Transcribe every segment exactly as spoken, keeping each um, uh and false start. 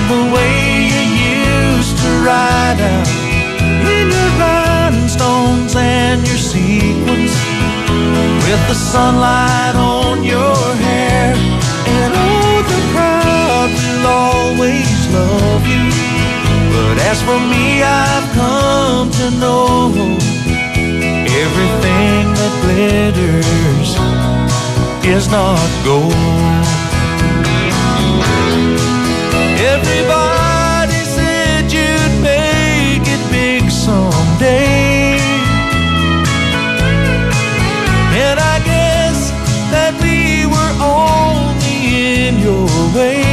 and the way you used to ride out in your rhinestones and your sequins, with the sunlight on your hair. And oh, the crowd will always love you, but as for me, I've come to know everything that glitters is not gold. Everybody said you'd make it big someday, and I guess that we were only in your way.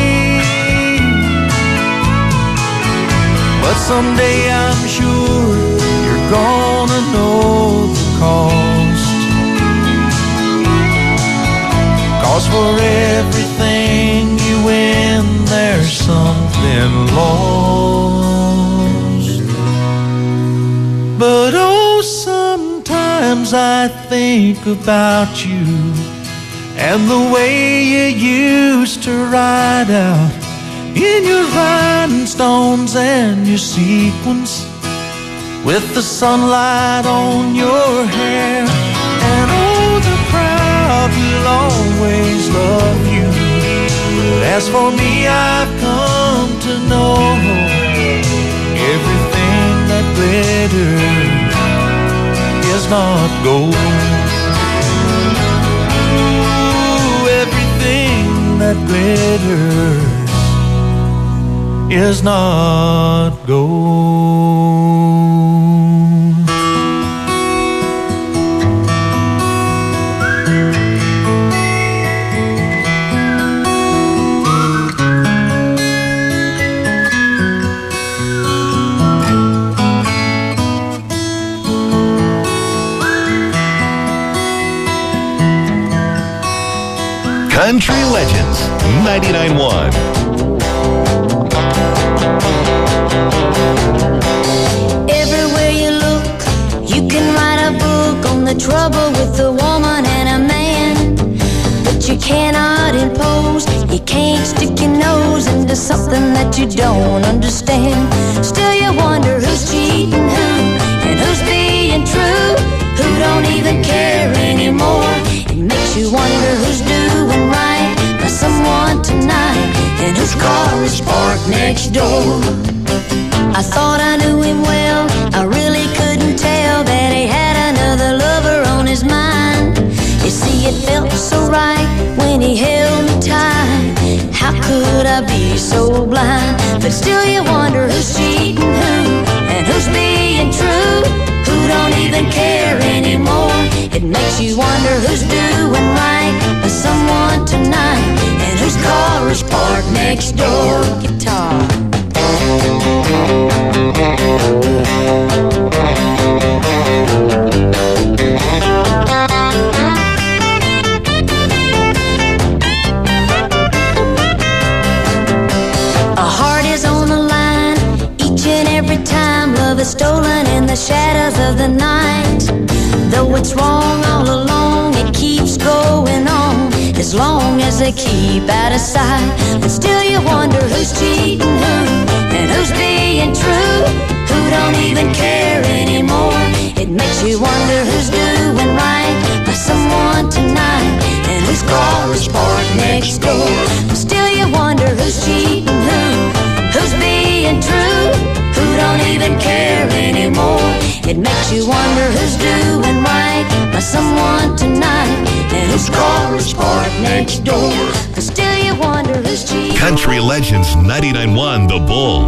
But someday I'm sure you're gonna know the cost, 'cause for everything you win, there's something lost. But oh, sometimes I think about you and the way you used to ride out in your rhinestones and your sequins, with the sunlight on your hair. And oh, the crowd will always love you, but as for me, I've come to know everything that glitters is not gold. Ooh, everything that glitters is not gold. Country Legends ninety-nine point one. Everywhere you look, you can write a book on the trouble with a woman and a man, but you cannot impose, you can't stick your nose into something that you don't understand. Still you wonder who's cheating who, and who's being true, who don't even care anymore. It makes you wonder who's doing right by someone tonight, and whose car is parked next door. I thought I knew him well, I really couldn't tell that he had another lover on his mind. You see, it felt so right when he held me tight. How could I be so blind? But still you wonder who's cheating who, and who's being true, who don't even care anymore. It makes you wonder who's doing right by someone tonight, and whose car is parked next door. Guitar. A heart is on the line each and every time love is stolen in the shadows of the night. Though it's wrong all along, it keeps going on as long as they keep out of sight. But still you wonder who's cheating who, and who's being true, who don't even care anymore. It makes you wonder who's doing right by someone tonight, and whose car is parked next door. But still you wonder who's cheating who, who's being true, who don't even care anymore. It makes you wonder who's doing right by someone tonight, and whose car is parked next door. But still you wonder who's cheating. Country Legends ninety-nine point one, The Bull.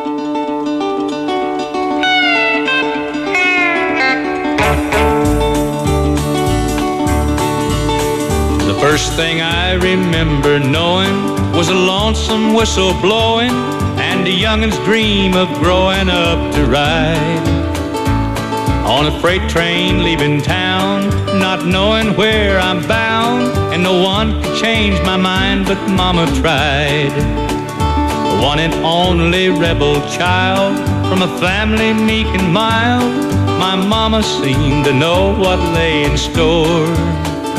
The first thing I remember knowing was a lonesome whistle blowing, and a youngin's dream of growing up to ride on a freight train leaving town, not knowing where I'm bound, and no one could change my mind, but Mama tried. The one and only rebel child from a family meek and mild, my mama seemed to know what lay in store.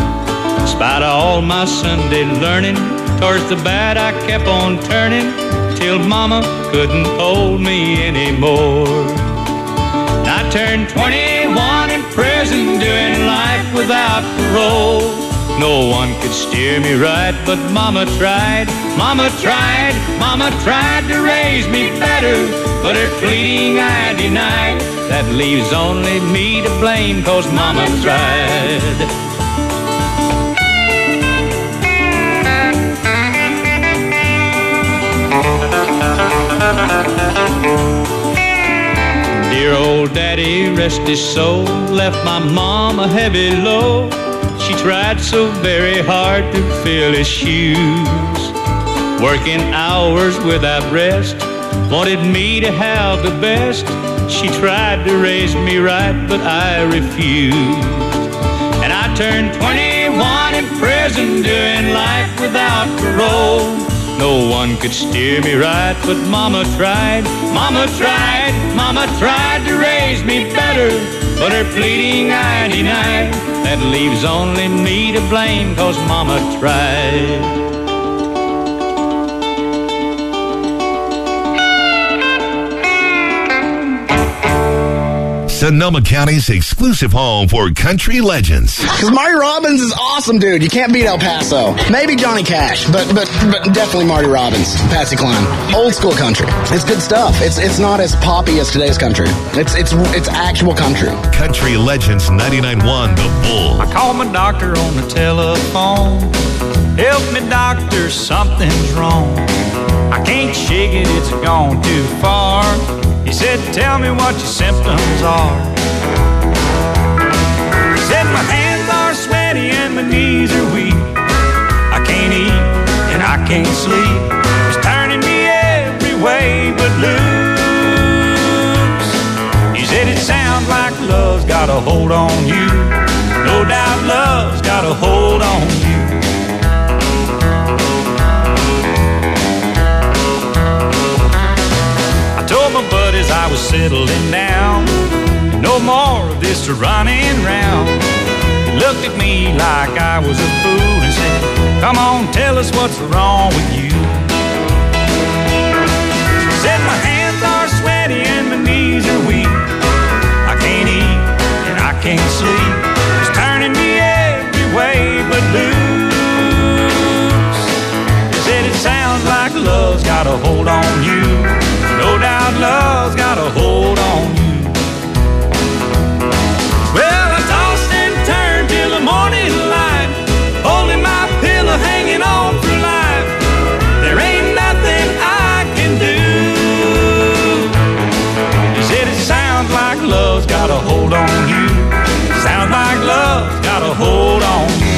In spite of all my Sunday learning, towards the bad I kept on turning, till Mama couldn't hold me anymore. I turned twenty-one in prison, doing life without parole. No one could steer me right, but Mama tried, Mama tried, Mama tried to raise me better, but her pleading I denied. That leaves only me to blame, 'cause Mama tried. Dear old Daddy, rest his soul, left my mom a heavy load. She tried so very hard to fill his shoes, working hours without rest, wanted me to have the best. She tried to raise me right, but I refused. And I turned twenty-one in prison, doing life without parole. No one could steer me right, but Mama tried, Mama tried, Mama tried to raise me better, but her pleading I denied. That leaves only me to blame, 'cause Mama tried. Sonoma County's exclusive home for country legends. Because Marty Robbins is awesome, dude. You can't beat El Paso. Maybe Johnny Cash, but but but definitely Marty Robbins, Patsy Cline. Old school country. It's good stuff. It's it's not as poppy as today's country. It's it's it's actual country. Country Legends ninety-nine point one, The Bull. I called my doctor on the telephone. Help me, doctor, something's wrong. I can't shake it, it's gone too far. He said, tell me what your symptoms are. He said, my hands are sweaty and my knees are weak. I can't eat and I can't sleep. It's turning me every way but loose. He said, it sounds like love's got a hold on you. No doubt love's got a hold on you. Told my buddies I was settling down. No more of this running round. He looked at me like I was a fool and said, come on, tell us what's wrong with you. He said, my hands are sweaty and my knees are weak. I can't eat and I can't sleep. It's turning me every way but loose. He said, it sounds like love's got a hold on you. No doubt love's got a hold on you. Well, I tossed and turned till the morning light, holding my pillow, hanging on for life. There ain't nothing I can do. He said it sounds like love's got a hold on you. Sounds like love's got a hold on you.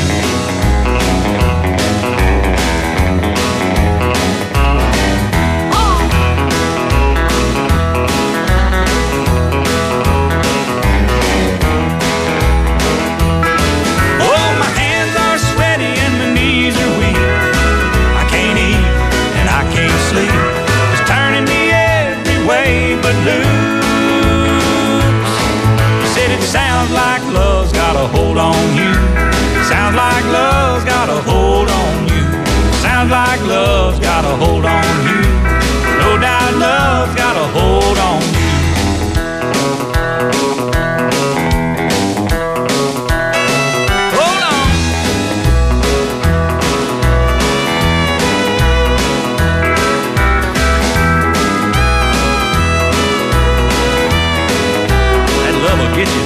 Sounds like love's got a hold on you. Sounds like love's got a hold on you. Sounds like love's got a hold on you. No doubt love's got a hold on you. Hold on. That love will get you.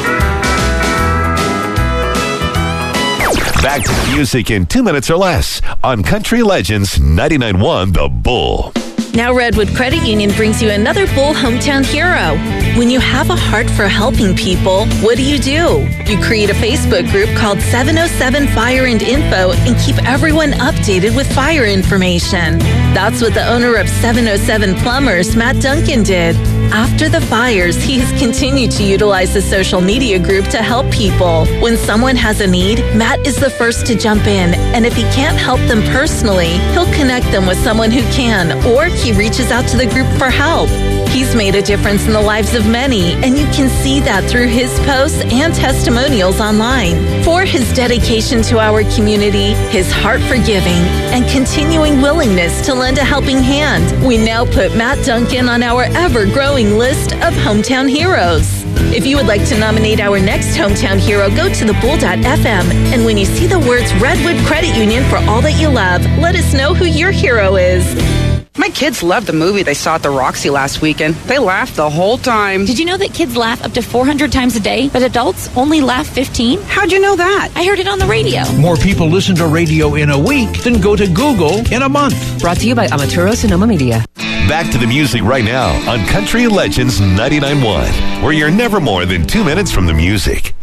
Back to the music in two minutes or less on Country Legends ninety-nine point one, The Bull. Now Redwood Credit Union brings you another Bull hometown hero. When you have a heart for helping people, what do you do? You create a Facebook group called seven oh seven Fire and Info and keep everyone updated with fire information. That's what the owner of seven oh seven Plumbers, Matt Duncan, did. After the fires, he has continued to utilize the social media group to help people. When someone has a need, Matt is the first to jump in, and if he can't help them personally, he'll connect them with someone who can, or he reaches out to the group for help. He's made a difference in the lives of many, and you can see that through his posts and testimonials online. For his dedication to our community, his heart for giving, and continuing willingness to lend a helping hand, we now put Matt Duncan on our ever-growing list of Hometown Heroes. If you would like to nominate our next Hometown Hero, go to the bull dot f m, and when you see the words Redwood Credit Union for all that you love, let us know who your hero is. My kids loved the movie they saw at the Roxy last weekend. They laughed the whole time. Did you know that kids laugh up to four hundred times a day, but adults only laugh fifteen? How'd you know that? I heard it on the radio. More people listen to radio in a week than go to Google in a month. Brought to you by Amaturo Sonoma Media. Back to the music right now on Country Legends ninety-nine point one, where you're never more than two minutes from the music.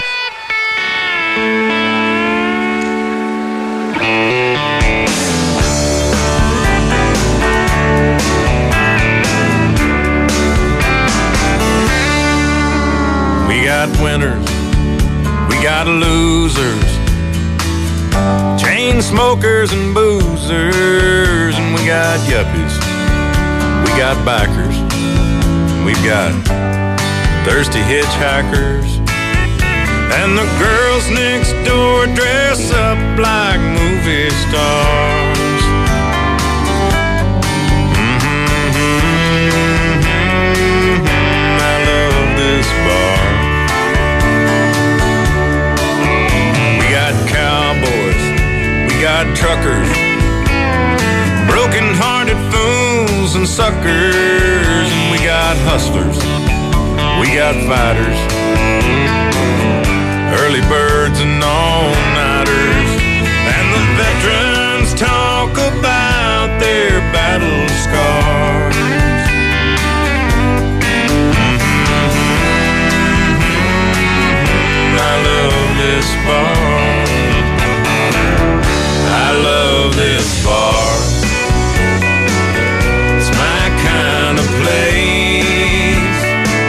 We got winners, we got losers, chain smokers and boozers, and we got yuppies, we got bikers, we've got thirsty hitchhikers, and the girls next door dress up like movie stars. Truckers, broken-hearted fools and suckers, and we got hustlers, we got fighters, early birds and all-nighters, and the veterans talk about their battle scars. Mm-hmm. I love this bar. I love this bar. It's my kind of place.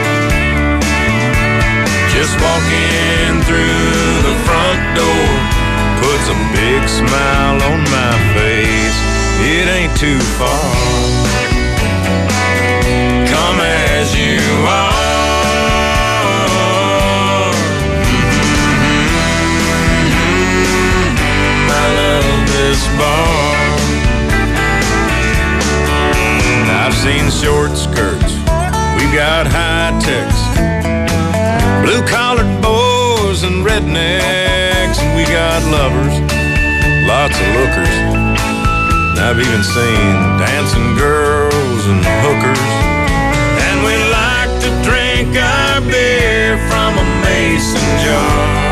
Just walking through the front door puts a big smile on my face. It ain't too far. Come as you are. This bar. I've seen short skirts, we've got high techs, blue-collared boys and rednecks, and we got lovers, lots of lookers. And I've even seen dancing girls and hookers. And we like to drink our beer from a mason jar.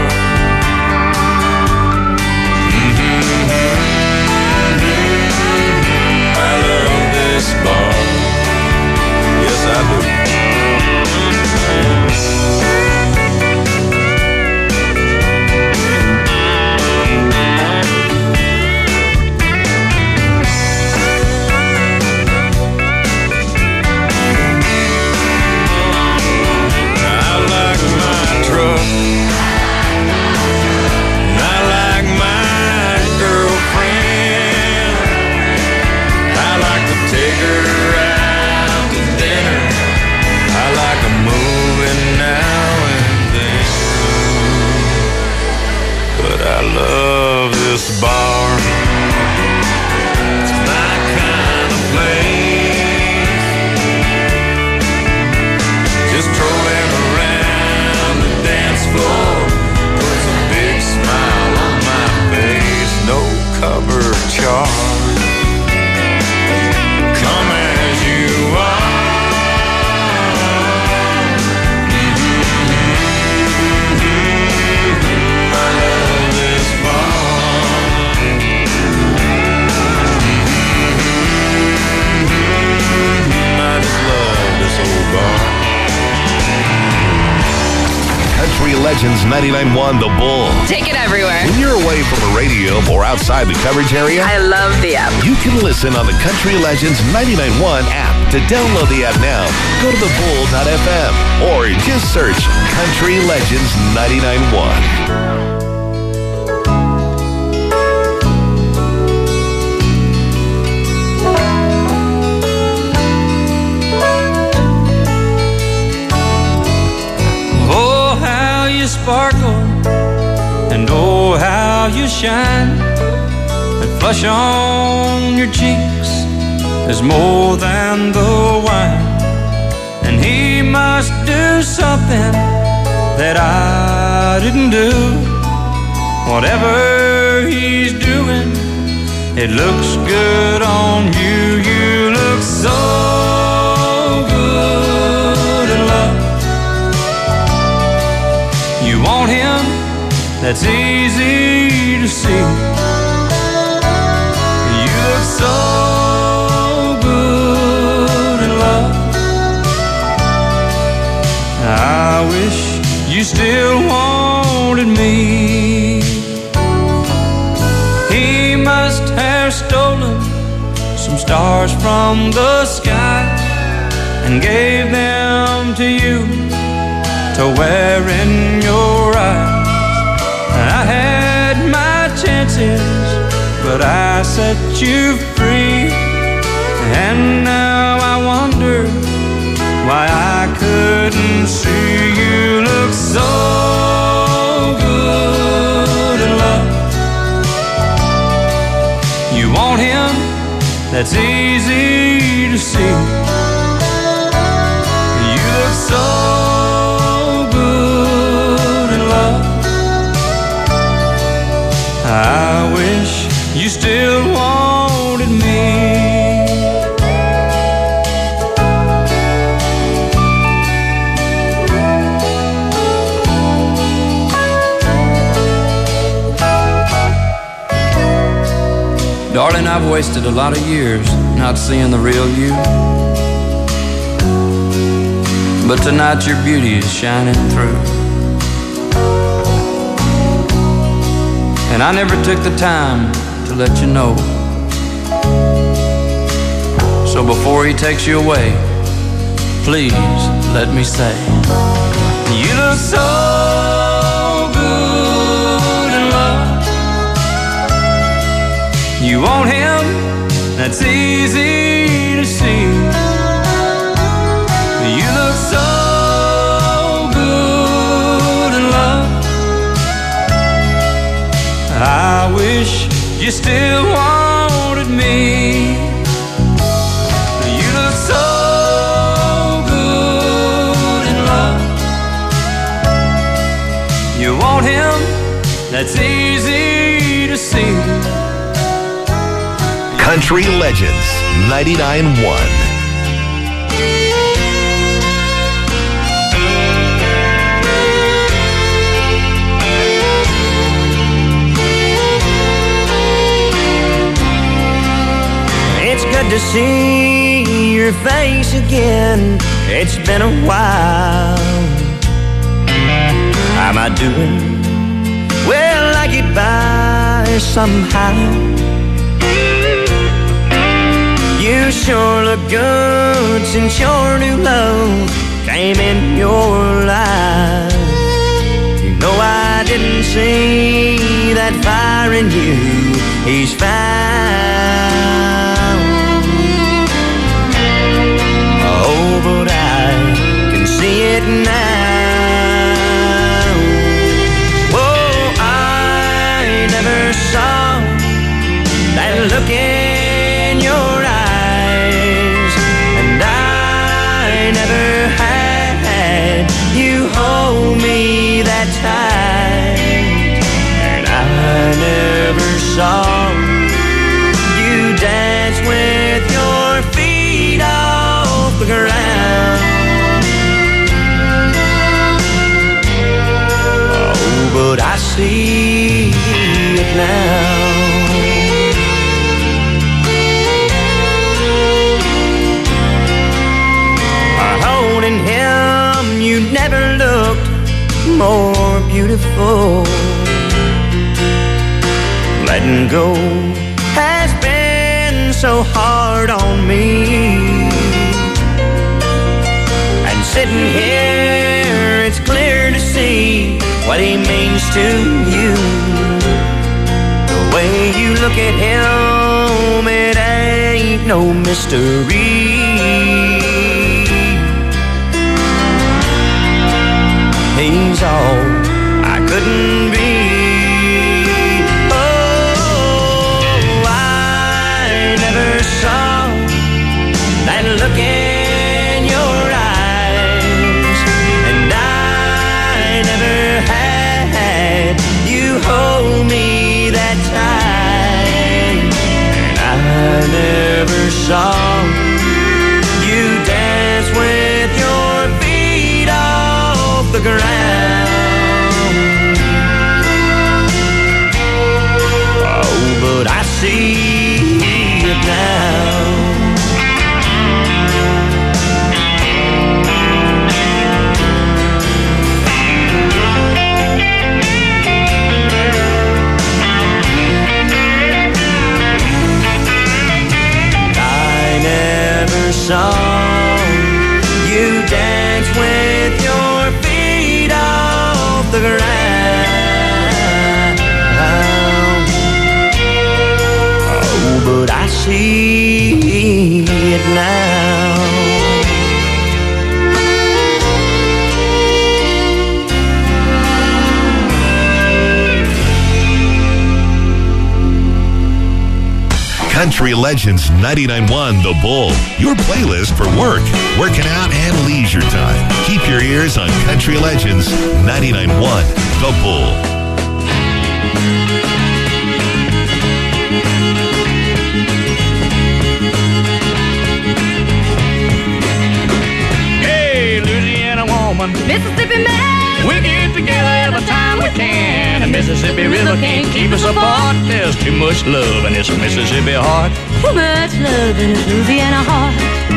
Bar. Yes, I do. I like my truck. I like my girlfriend. I like to take her out to dinner. I like a movie now and then. But I love this bar. It's my kind of place. Just trolling around the dance floor puts a big smile on my face. No cover charge. Come as you are. Mm-hmm. I love this bar. Mm-hmm. I just love this old bar. Country Legends ninety-nine point one The Bull. Take it everywhere. When you're away from a radio or outside the coverage area, I love the app. you can listen on the Country Legends ninety-nine point one app. To download the app now, go to the bull dot f m or just search Country Legends ninety-nine point one. you shine. That flush on your cheeks is more than the wine. And he must do something that I didn't do. Whatever he's doing, it looks good on you. You look so good in love. You want him, that's easy to see. You look so good in love. I wish you still wanted me. He must have stolen some stars from the sky and gave them to you to wear in your eyes. I had my chances, but I set you free. And now I wonder why I couldn't see. You look so good in love. You want him, that's easy to see. You look so good in love. I wish you still wanted me. Darling, I've wasted a lot of years not seeing the real you. But tonight your beauty is shining through. And I never took the time to let you know. So before he takes you away, please let me say, you look so good in love. You want him, that's easy to see. You look so good in love. I wish you still wanted me. You look so good in love. You want him, that's easy to see. Country Legends ninety-nine point one. It's good to see your face again. It's been a while. How am I doing? Well, I get by somehow. You sure look good since your new love came in your life. You know I didn't see that fire in you. He's found. Oh, but I can see it now. Oh, I never saw that look in your eyes. You hold me that tight, and I never saw you dance with your feet off the ground. Oh, but I see it now. Holding him, you never looked more beautiful. Letting go has been so hard on me. And sitting here, it's clear to see what he means to you. The way you look at him, it ain't no mystery. He's all I couldn't be. Country Legends ninety-nine point one The Bull, your playlist for work, working out, and leisure time. Keep your ears on Country Legends ninety-nine point one The Bull. Hey, Louisiana woman, Mississippi man, we get together every time we can. The Mississippi River can't keep us apart. There's too much love in this Mississippi heart. too much love in this Louisiana heart.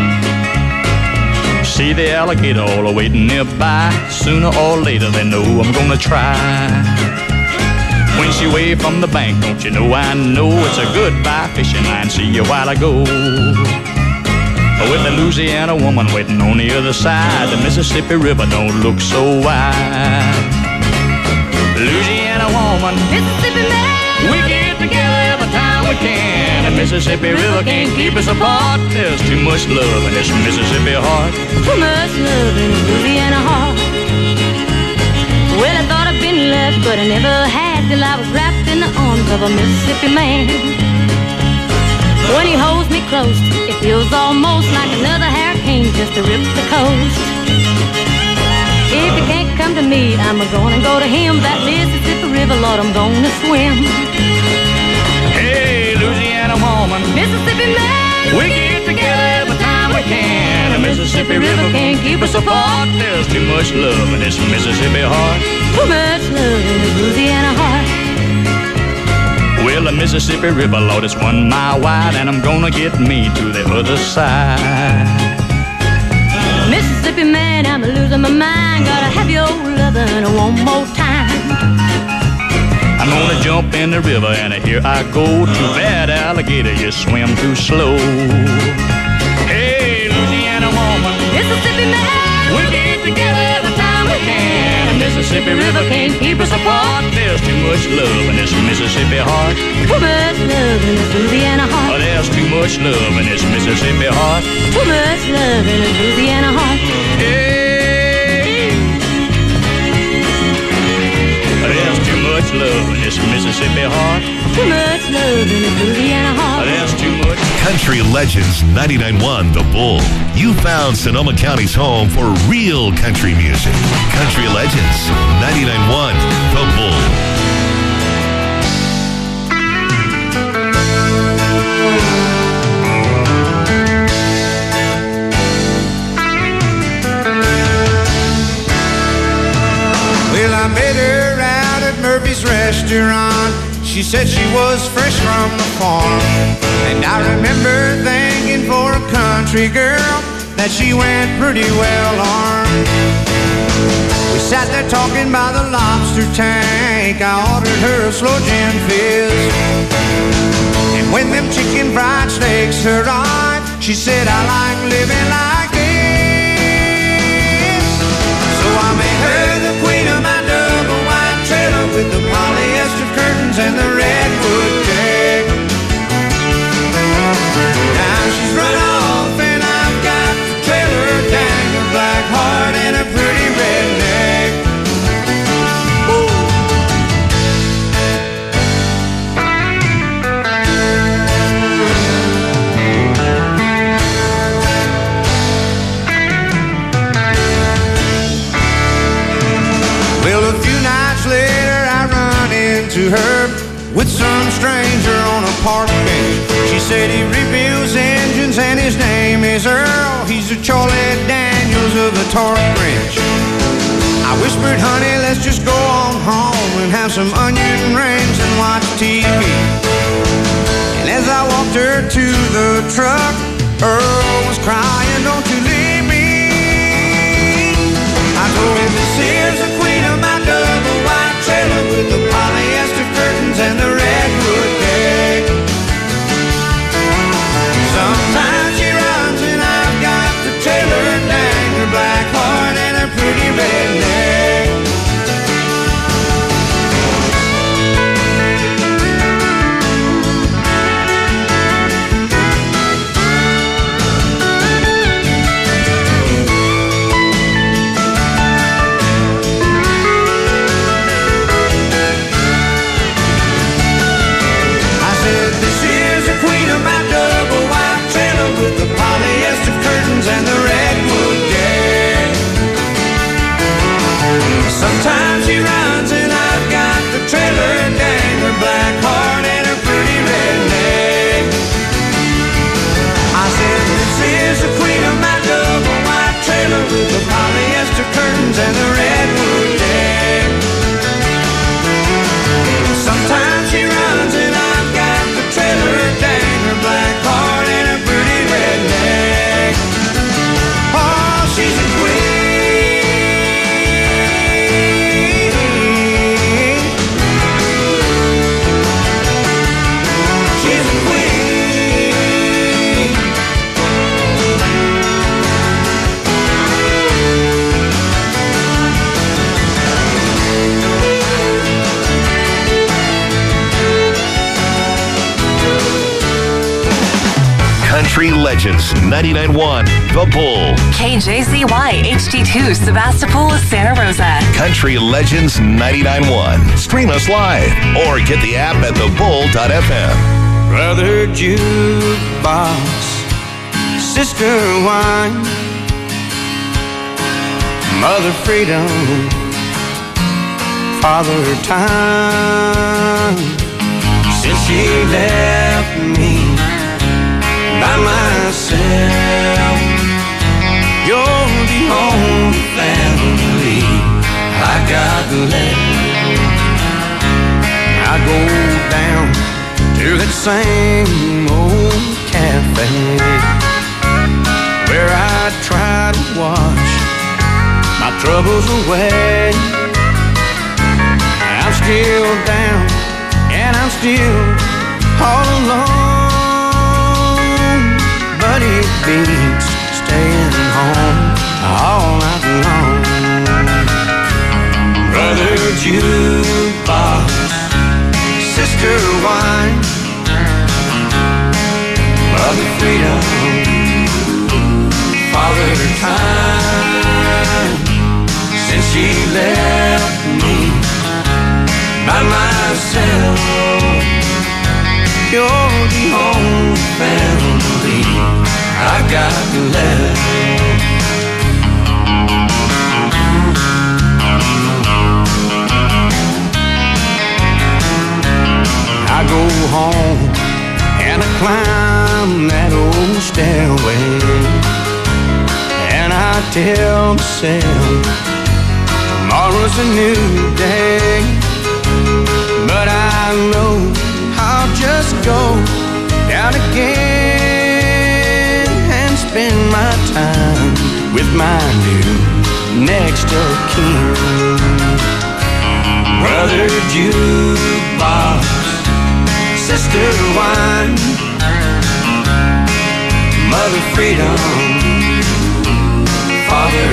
See the alligator all waiting nearby. Sooner or later they know I'm gonna try. When she waved from the bank, don't you know I know it's a goodbye fishing line. See you a while ago. With the Louisiana woman waiting on the other side, the Mississippi River don't look so wide. Louisiana woman, Mississippi man, we get together every time we can. The Mississippi River can't keep us apart. There's too much love in this Mississippi heart. too much love in this Louisiana heart. Well, I thought I'd been left, but I never had till I was wrapped in the arms of a Mississippi man. When he holds me close, it feels almost like another hurricane just to rip the coast. If he can't come to me, I'm gonna go to him. That Mississippi River, Lord, I'm gonna swim. Hey, Louisiana woman, Mississippi man, we get together every time we can. The Mississippi River can't keep us apart. There's too much love in this Mississippi heart. too much love in this Louisiana heart. Well, the Mississippi River, Lord, it's one mile wide, and I'm gonna get me to the other side. Mississippi man, I'm losing my mind. Gotta have your lovin' one more time. I'm gonna jump in the river, and here I go. Too bad, alligator, you swim too slow. Hey, Louisiana woman, Mississippi man, we get together every time we can. The Mississippi River can't keep us apart. There's too much love in this Mississippi heart. too much love in this Louisiana Oh, heart. there's too much love in this Mississippi heart. Too much love in this Louisiana heart. Hey, there's too much love in this Mississippi heart. Too much love in this Louisiana heart. There's too much. Country Legends ninety-nine point one The Bull. You found Sonoma County's home for real country music. Country Legends ninety-nine point one The Bull. Well, I met her out at Murphy's restaurant. She said she was fresh from the farm. And I remember thinking for a country girl that she went pretty well armed. We sat there talking by the lobster tank. I ordered her a slow gin fizz. And when them chicken fried steaks arrived, she said, I like living like this. So I made her the queen of my double wide trailer with the polyester curtains and the redwood deck. Now she's run off and I've got the trailer, dang, a black heart and a pretty redneck. Woo. Well, a few nights later I run into her with some stranger on a park bench. She said he rebuilds engines and his name is Earl. He's a Charlie Daniels of a torque wrench. I whispered, honey, let's just go on home and have some onion rings and watch T V. And as I walked her to the truck, Earl was crying, don't you leave me. I told him, this here's the queen of my double wide trailer with the polyester curtains and the redwood deck. Sometimes she runs and I've got the trailer, dang, her black heart and her pretty redneck. Country Legends ninety-nine point one, The Bull. K J Z Y H D two, Sebastopol, Santa Rosa. Country Legends ninety-nine point one. Stream us live or get the app at the bull dot f m. Brother jukebox, sister wine, mother freedom, father time. Since she left me by myself, you're the only family I got left. I go down to that same old cafe where I try to wash my troubles away. I'm still down and I'm still all alone, but it beats staying home all night long. Brother jukebox, sister wine, mother freedom, father time. Since she left me by myself, you're the only family I've got left. I go home and I climb that old stairway, and I tell myself tomorrow's a new day. But I know I'll just go down again and spend my time with my new next of kin. Brother jukebox, sister wine, mother freedom, father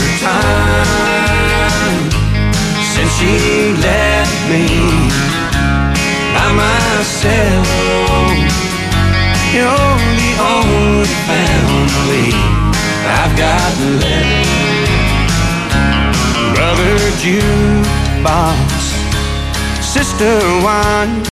time. Since she left me by myself, you're the only family I've got left. Brother jukebox, sister wine.